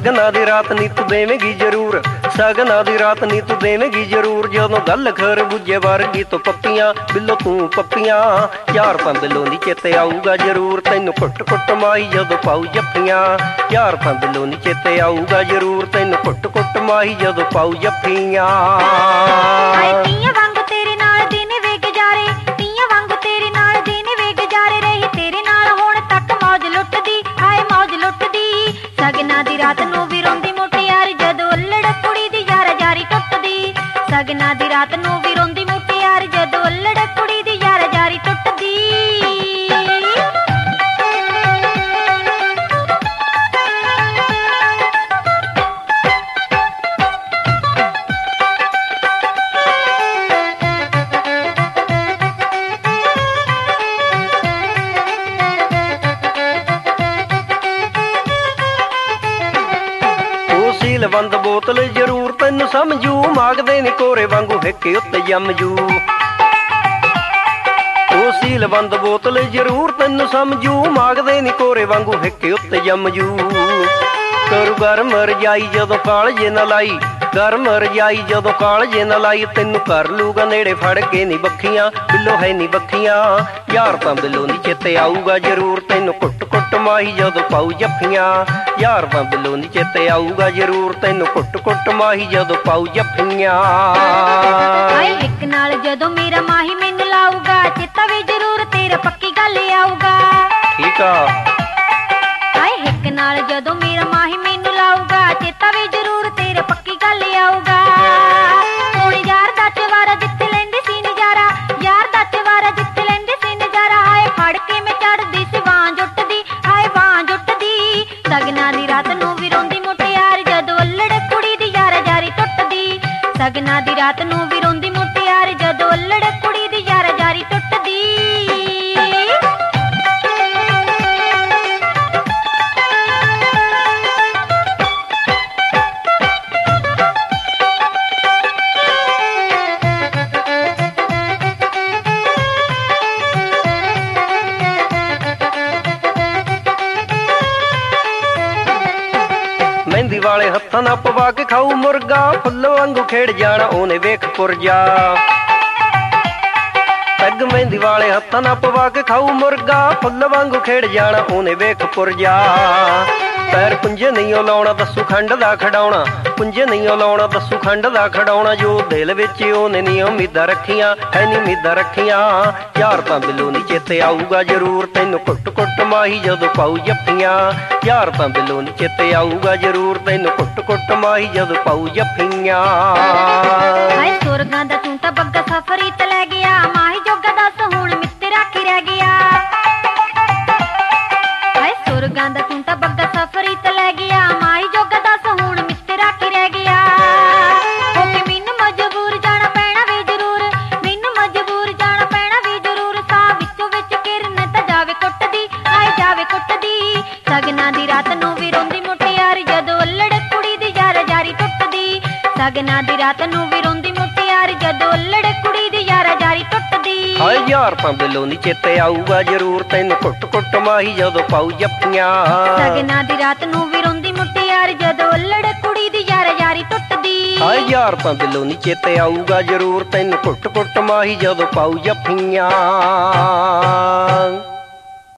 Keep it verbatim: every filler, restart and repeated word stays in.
ਸਗਨਾਂ ਦੀ ਰਾਤ ਨੀ ਤੂੰ ਦੇਵੇਂਗੀ ਜ਼ਰੂਰ, ਸਗਨਾਂ ਦੀ ਰਾਤ ਨੀ ਤੂੰ ਦੇਵੇਂਗੀ ਜ਼ਰੂਰ। ਜਦੋਂ ਗੱਲ ਖਰਬੂਜੇ ਵਰਗੀ ਤੋਂ ਪੱਪੀਆਂ, ਬਿੱਲੋ ਤੂੰ ਪੱਪੀਆਂ, ਯਾਰ ਤਾਂ ਬਿੱਲੋ ਨੀ ਚੇਤੇ ਆਊਗਾ ਜ਼ਰੂਰ। ਤੈਨੂੰ ਕੁੱਟ ਕੁੱਟ ਮਾਹੀ ਜਦੋਂ ਪਾਊ ਜੱਫੀਆਂ, ਯਾਰ ਤਾਂ ਬਿੱਲੋ ਨੀ ਚੇਤੇ ਆਊਗਾ ਜ਼ਰੂਰ। ਤੈਨੂੰ ਕੁੱਟ ਕੁੱਟ ਮਾਹੀ ਜਦੋਂ ਪਾਊ ਜੱਫੀਆਂ। ਤੀਆਂ ਵਾਂਗ ਤੇਰੇ ਨਾਲ ਦਿਨ ਵੇ ਗੁਜ਼ਾਰੇ, ਤੀਆਂ ਵਾਂਗ ਤੇਰੇ ਨਾਲ ਦਿਨ ਵੇ ਗੁਜ਼ਾਰੇ। ਰਹੀ ਤੇਰੇ ਨਾਲ ਹੁਣ ਤੱਕ ਮੌਜ ਲੁੱਟਦੀ, ਹਾਏ ਮੌਜ ਲੁੱਟਦੀ। ਸਗਨਾਂ ਦੀ ਰਾਤ ਨੂੰ ਵੀ ਰੋਂਦੀ ਮੁਟਿਆਰ ਜਦੋਂ ਉੱਲੜ ਕੁੜੀ ਦੀ ਯਾਰ ਜਾਰੀ ਟੁੱਟਦੀ। ਸਗਨਾਂ ਦੀ ਰਾਤ ਨੂੰ ਵੀ ਰੋਂਦੀ ਮੁਟਿਆਰ ਜਦੋਂ ਉੱਲੜ ਕੁੜੀ ਦੀ ਯਾਰ ਜਾਰੀ ਟੁੱਟਦੀ। ਬੰਦ ਬੋਤਲ ਜ਼ਰੂਰ ਤੈਨੂੰ ਸਮਝੂ, ਮਾਗਦੇ ਨੀ ਕੋਰੇ ਵਾਂਗੂ ਹਿੱਕੇ ਉੱਤੇ ਜੰਮਜੂ। ਉਹ ਸੀਲ ਬੰਦ ਬੋਤਲ ਜ਼ਰੂਰ ਤੈਨੂੰ ਸਮਝੂ, ਮਾਗਦੇ ਨੀ ਕੋਰੇ ਵਾਂਗੂ ਹਿੱਕੇ ਉੱਤੇ ਜੰਮਜੂ। ਕਰੂ ਗਰਮ ਰਜਾਈ ਜਦੋਂ ਕਾਲਜੇ ਨਾ ਲਾਈ, ਗਰਮ ਰਜਾਈ ਜਦੋਂ ਕਾਲਜੇ ਨਾ ਲਾਈ। ਤੈਨੂੰ ਕਰ ਲੂਗਾ ਨੇੜੇ ਫੜ ਕੇ ਨੀ ਬੱਖੀਆਂ, ਬਿੱਲੋ ਹੈ ਨੀ ਬੱਖੀਆਂ, ਯਾਰ ਤਾਂ ਬਿੱਲੋ ਨੀ ਚੇਤੇ ਆਊਗਾ ਜ਼ਰੂਰ। ਤੈਨੂੰ ਕੁੱਟ ਕੁੱਟ ਮਾਹੀ ਜਦੋਂ ਪਾਊ ਜੱਫੀਆਂ, ਯਾਰ ਤਾਂ ਬਿੱਲੋ ਨੀ ਚੇਤੇ ਆਊਗਾ ਜ਼ਰੂਰ। ਤੈਨੂੰ ਕੁੱਟ ਕੁੱਟ ਮਾਹੀ ਜਦੋਂ ਪਾਊ ਜੱਫੀਆਂ। ਹਾਏ ਇੱਕ ਨਾਲ ਜਦੋਂ ਮੇਰਾ ਮਾਹੀ ਮੈਨੂੰ ਲਾਊਗਾ, ਚੇਤਾ ਵੀ ਜ਼ਰੂਰ ਤੇਰਾ ਪੱਕੀ ਗੱਲ ਆਊਗਾ। ਠੀਕ ਆ। ਹਾਏ ਇੱਕ ਨਾਲ ਜਦੋਂ ਮੇਰਾ ਮਾਹੀ ਮੈਨੂੰ ਲਾਊਗਾ, ਚੇਤਾ ਵੀ ਜ਼ਰੂਰ ਤੇਰਾ ਪੱਕੀ ਗੱਲ ਆਊਗਾ। ਹੁਣ ਯਾਰ ਦਾ ਚਵਾਰਾ ਜਿੱਥੇ ਲੈਂਦੇ ਸੀ ਨਜ਼ਾਰਾ, ਯਾਰ ਦਾ ਚਵਾਰਾ ਜਿੱਥੇ ਲੈਂਦੇ ਸੀ ਨਜ਼ਾਰਾ। ਹਾਏ ਫੜ ਕੇ ਮੈਂ ਚੜਦੀ ਸੀ ਬਾਂਹ ਜੁੱਟਦੀ, ਹਾਏ ਬਾਂਹ ਜੁੱਟਦੀ। ਸਗਨਾਂ ਦੀ ਰਾਤ ਨੂੰ ਵੀ ਰੋਂਦੀ ਮੁਟਿਆਰ ਜਦੋਂ ਉੱਲੜ ਕੁੜੀ ਦੀ ਯਾਰ ਜਾਰੀ ਟੁੱਟਦੀ। ਸਗਨਾਂ ਦੀ ਰਾਤ ਨੂੰ ਵੀ ਰੋਂਦੀ ਮੁਟਿਆਰ ਜਦੋਂ ਉੱਲੜ ਕੁੜੀ ਦੀ ਯਾਰ ਜਾਰੀ ਟੁੱਟਦੀ। ਮਹਿੰਦੀ ਵਾਲੇ ਹੱਥਾਂ ਨਾਲ ਪਵਾ ਕੇ ਖਾਊ ਮੁਰਗਾ, ਫੁੱਲ ਵਾਂਗੂ ਖੇਡ ਜਾਣਾ ਉਹਨੇ ਵੇਖ ਪੁਰਜਾ। ਪੈਗ ਮਹਿੰਦੀ ਵਾਲੇ ਹੱਥਾਂ ਨਾਲ ਪਵਾ ਕੇ ਖਾਊ ਮੁਰਗਾ, ਫੁੱਲ ਵਾਂਗੂ ਖੇਡ ਜਾਣਾ ਉਹਨੇ ਵੇਖ ਪੁਰਜਾ। ਪੈਰ ਪੁੰਜੇ ਨਹੀਂ ਉਹ ਲਾਉਣਾ ਦੱਸੂ ਖੰਡ ਦਾ ਖਡਾਉਣਾ, ਪੁੰਜੇ ਨਹੀਂ ਉਹ ਲਾਉਣਾ ਦੱਸੂ ਖੰਡ ਦਾ ਖਡਾਉਣਾ। ਜੋ ਦਿਲ ਵਿੱਚ ਉਹਨੇ ਨੀ ਉਮੀਦਾਂ ਰੱਖੀਆਂ, ਹੈ ਨੀ ਉਮੀਦਾਂ ਰੱਖੀਆਂ, ਯਾਰ ਤਾਂ ਬਿੱਲੋ ਨੀ ਚੇਤੇ ਆਊਗਾ ਜ਼ਰੂਰ। ਤੈਨੂੰ ਕੁੱਟ ਕੁੱਟ ਮਾਹੀ ਜਦੋਂ ਪਾਊ ਜੱਫੀਆਂ, ਯਾਰ ਤਾਂ ਬਿੱਲੋ ਨੀ ਚੇਤੇ ਆਊਗਾ ਜ਼ਰੂਰ। ਤੈਨੂੰ ਕੁੱਟ ਕੁੱਟ ਮਾਹੀ ਜਦੋਂ ਪਾਊ ਜੱਫੀਆਂ। ਹਾਏ ਸੁਰਗਾਂ ਦਾ ਤੂੰ ਤਾਂ ਬੱਗਾ ਸਫਰੀ ਤੇ ਲੈ ਗਿਆ, ਮਾਹੀ ਜੋਗਾ ਦੱਸ ਹੁਣ ਮਿੱਤਰਾ ਕੀ ਰਹਿ ਗਿਆ। ਹਾਏ ਸੁਰਗਾਂ ਦਾ ਤੂੰ ਤਾਂ ਬੱਗਾ ਸਫਰੀ ਤੇ ਲੈ ਗਿਆ, ਮਾਹੀ ਜੋਗਾ ਦੱਸ ਹੁਣ ਮਿੱਤਰਾ ਕੀ ਰਹਿ ਗਿਆ। ਹੋ ਕੇ ਮੈਨੂੰ ਮਜਬੂਰ ਜਾਣਾ ਪੈਣਾ ਵੀ ਜ਼ਰੂਰ, ਮੈਨੂੰ ਮਜਬੂਰ ਜਾਣਾ ਪੈਣਾ ਵੀ ਜ਼ਰੂਰ। ਸਾਹ ਵਿੱਚੋਂ ਵਿੱਚ ਕਿਰਨ ਤਾਂ ਜਾਵੇ ਕੁੱਟਦੀ, ਹਾਏ ਜਾਵੇ ਕੁੱਟਦੀ। ਸਗਨਾਂ ਦੀ ਰਾਤ ਨੂੰ ਵੀ ਰੋਂਦੀ ਮੁਟਿਆਰ ਜਦੋਂ ਉੱਲੜ ਕੁੜੀ ਦੀ ਯਾਰ ਜਾਰੀ ਟੁੱਟਦੀ। ਸਗਨਾਂ ਦੀ ਰਾਤ ਨੂੰ ਵੀ ਰੋਂਦੀ ਮੁਟਿਆਰ ਜਦੋਂ ਉੱਲੜ ਕੁੜੀ ਦੀ ਯਾਰ ਜਾਰੀ ਟੁੱਟਦੀ। ਹਾਏ ਯਾਰ ਤਾਂ ਬਿੱਲੋ ਨੀ ਚੇਤੇ ਆਊਗਾ ਜ਼ਰੂਰ। ਤੈਨੂੰ ਕੁੱਟ ਕੁੱਟ ਮਾਹੀ ਜਦੋਂ ਪਾਊ ਜੱਫੀਆਂ। ਸਗਨਾਂ ਦੀ ਰਾਤ ਨੂੰ ਵੀ ਰੋਂਦੀ ਮੁਟਿਆਰ ਜਦੋਂ ਉੱਲੜ ਕੁੜੀ ਦੀ ਯਾਰ ਜਾਰੀ ਟੁੱਟਦੀ। ਹਾਏ ਯਾਰ ਤਾਂ ਬਿੱਲੋ ਨੀ ਚੇਤੇ ਆਊਗਾ ਜ਼ਰੂਰ। ਤੈਨੂੰ ਕੁੱਟ ਕੁੱਟ ਮਾਹੀ ਜਦੋਂ ਪਾਊ ਜੱਫੀਆਂ।